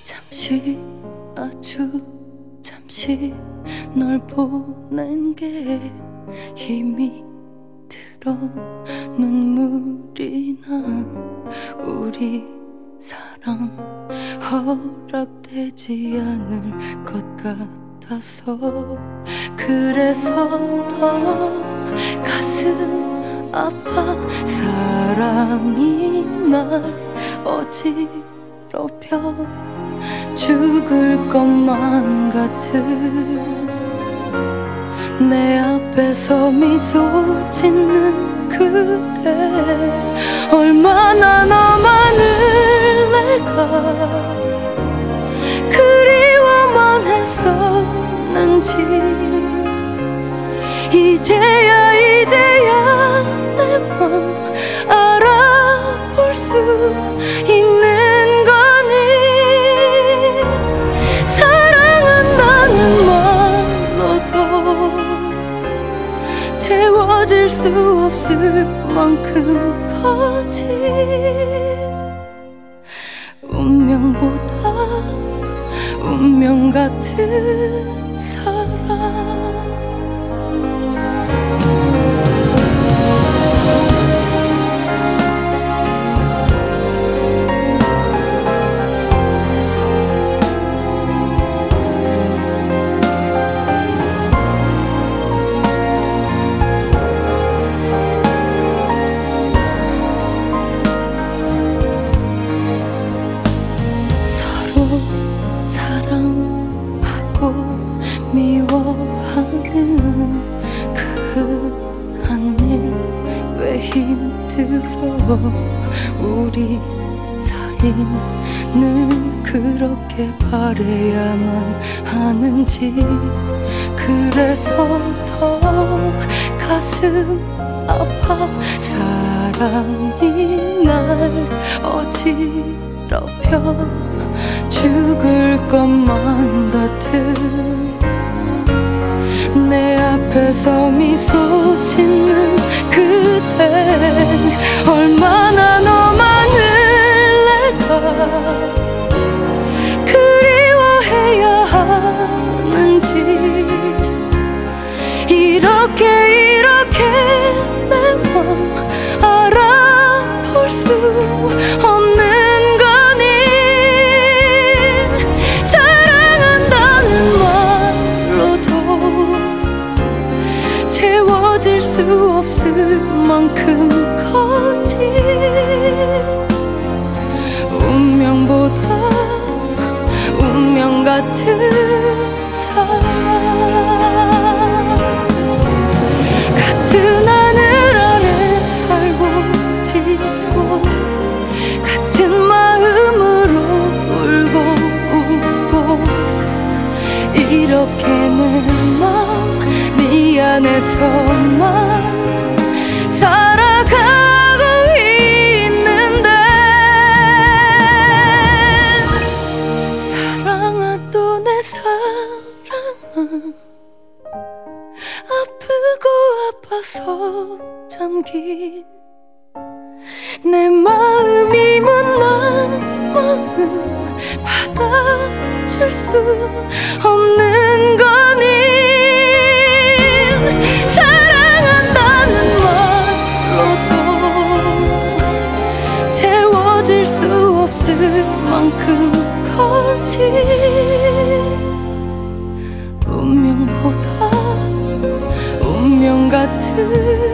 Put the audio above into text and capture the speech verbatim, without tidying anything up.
잠시 아주 잠시 널 보낸 게 힘이 들어 눈물이 나. 우리 사랑 허락되지 않을 것 같아서 그래서 더 가슴 아파. 사랑이 날 어지럽혀 죽을 것만 같은 내 앞에서 미소 짓는 그대. 얼마나 너만을 내가 그리워만 했었는지 이제야 이제야 내 맘 알아볼 수 있는 거니. 사랑한다는 말로도 채워질 수 없을 만큼 커진 운명보다 운명 같은 사랑. 사랑하고 미워하는 그 한 일 왜 힘들어. 우리 사이는 그렇게 바래야만 하는지. 그래서 더 가슴 아파. 사랑이 날 어지럽혀 죽을 것만 같은 내 앞에서 미소 짓는 그대. 얼마나 너만을 내가 그리워해야 하는지 이렇게 이렇게 내 맘 알아볼 수 없는 거니. 채워질 수 없을 만큼 커진 운명보다 운명 같은 사랑. 같은 하늘 아래 살고 짓고 같은 마음으로 울고 웃고 이렇게 내 맘 미안해서만 살아가고 있는데. 사랑하던 내 사랑은 아프고 아파서 잠긴 내 마음이 못난 마음 받아줄 수 없는 거니. 사랑한다는 말로도 채워질 수 없을 만큼 커진 운명보다 운명 같은